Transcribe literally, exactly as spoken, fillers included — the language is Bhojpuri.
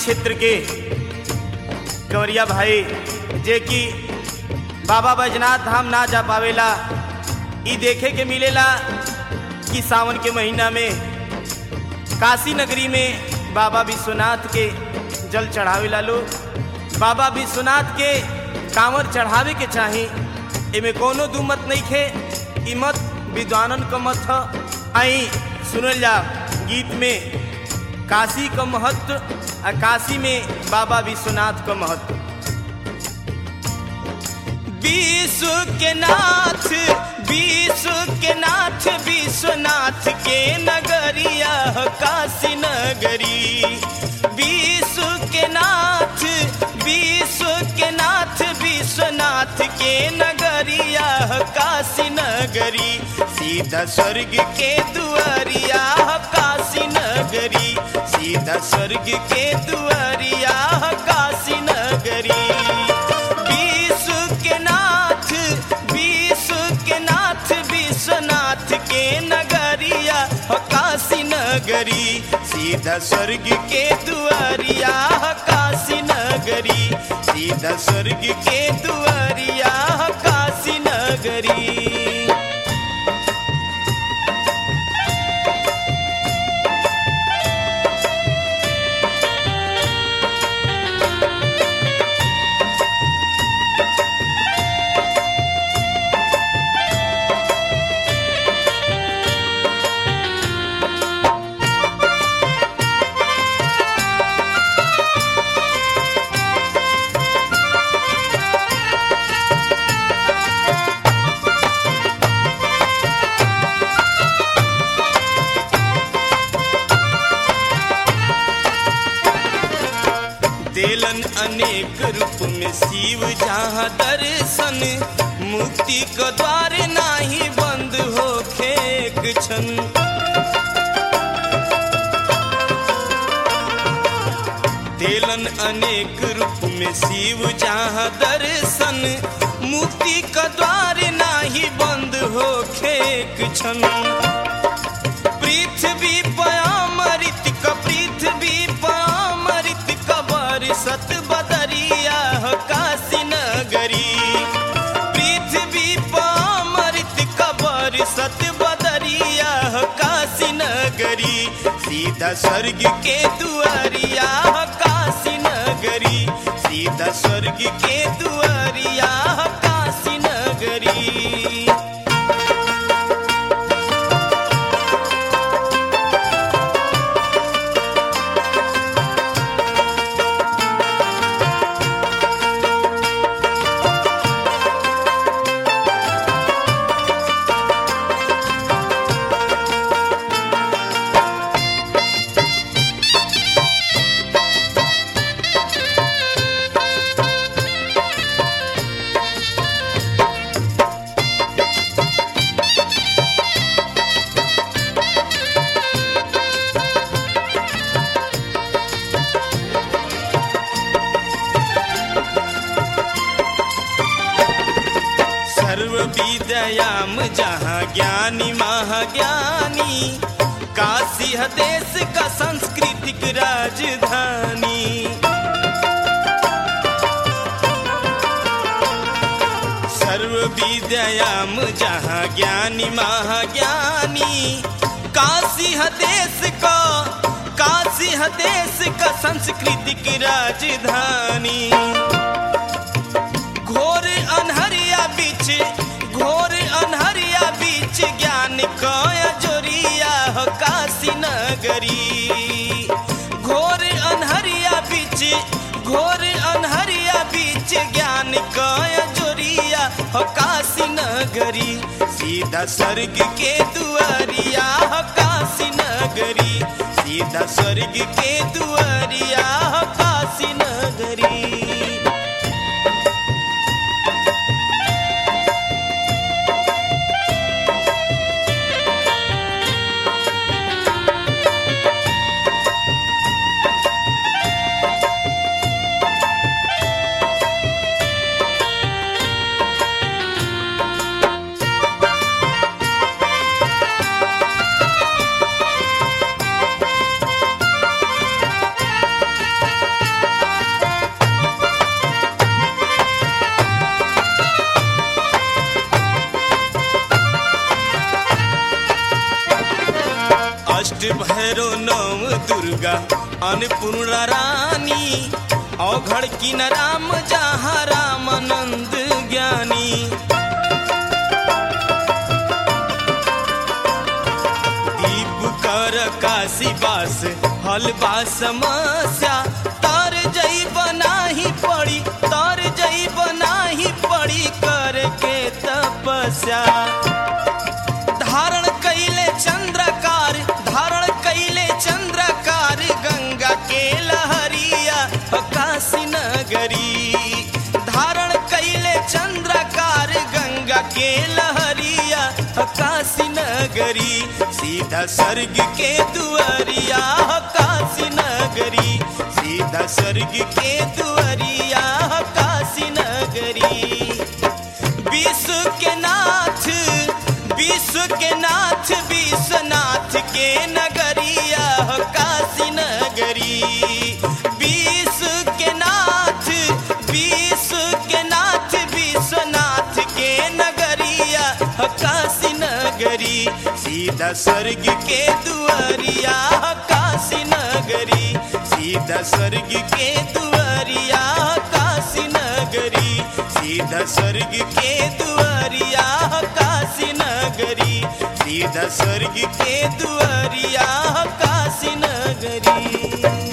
क्षेत्र के गौरिया भाई जे कि बाबा बैजनाथ धाम ना जा पावेला, ई देखे के मिलेला कि सावन के महीना में काशी नगरी में बाबा विश्वनाथ के जल चढ़ावेला लोग। बाबा विश्वनाथ के कांवर चढ़ावे के चाही, एमे कोनो दू मत नहीं खे, ई मत विद्वानन का मत ह। आई सुनल जा गीत में काशी का महत्व और काशी में बाबा विश्वनाथ का महत्व। विश्व के नाथ विश्व के नाथ विश्वनाथ के नगरिया काशी नगरी। विश्व के नाथ विश्व के नाथ विश्वनाथ के नगरिया काशी नगरी। सीधा स्वर्ग के दुआरिया काशी नगरी, सीधा स्वर्ग के दुआरिया काशी नगरी। विश्व के नाथ विश्व के नाथ विश्वनाथ के नगरिया काशी नगरी। सीधा स्वर्ग के दुआरिया काशी नगरी, सीधा स्वर्ग के दुआरिया काशी नगरी। देलन अनेक रूप में शिव जहाँ दर्शन, मुक्ति का द्वार नाही बंद होखे एक क्षण। देलन अनेक रूप में शिव जहाँ दर्शन, मुक्ति का द्वार नाही बंद होखे एक क्षण। पृथ्वी पयामृत का पृथ्वी पयामृत सत बदरिया काशी नगरी। पृथ्वी पामृत कबर सत बदरिया काशी नगरी। सीधा स्वर्ग के दुआरिया काशी नगरी, सीधा स्वर्ग के दुआरिया काशी नगरी। सर्व विद्याम जहाँ ज्ञानी महाज्ञानी, काशी है देश का सांस्कृतिक राजधानी। सर्व विद्याम जहाँ ज्ञानी महाज्ञानी, काशी है देश का काशी है देश का सांस्कृतिक राजधानी। घोर अनहरिया बीच घोर अनहरिया बीच ज्ञान का जोरिया काशी नगरी। घोर अनहरिया बीच घोर अनहरिया बीच ज्ञान का जोरिया काशी नगरी। सीधा स्वर्ग के दुआरिया काशी नगरी, सीधा स्वर्ग के दुआरिया काशी नगरी। दुर्गा अन्नपूर्णा रानी, औघड़ की न राम जहाँ रामानंद ज्ञानी। दीप कर काशी बास हलवा समस्या, तर जई बनाही पड़ी, तर जई बनाही पड़ी करके तपस्या। धारण कैले चंद्रकार, धारण कैले चंद्रकार गंगा के लहरिया काशी नगरी। धारण कैले चंद्रकार गंगा के लहरिया काशी नगरी। सीधा स्वर्ग के दुआरिया काशी नगरी, सीधा स्वर्ग के दुआरिया काशी नगरी। विश्व के नाथ, विश्व के नाथ विश्वनाथ के नगरिया काशी नगरी। विश्व के नाथ, विश्व के नाथ विश्वनाथ के नगरिया काशी नगरी। सीधा स्वर्ग के दुआरिया काशी नगरी, सीधा स्वर्ग के दुआरिया काशी नगरी, सीधा स्वर्ग के दुआरिया काशी नगरी, सीधा स्वर्ग के दुआरिया काशी नगरी।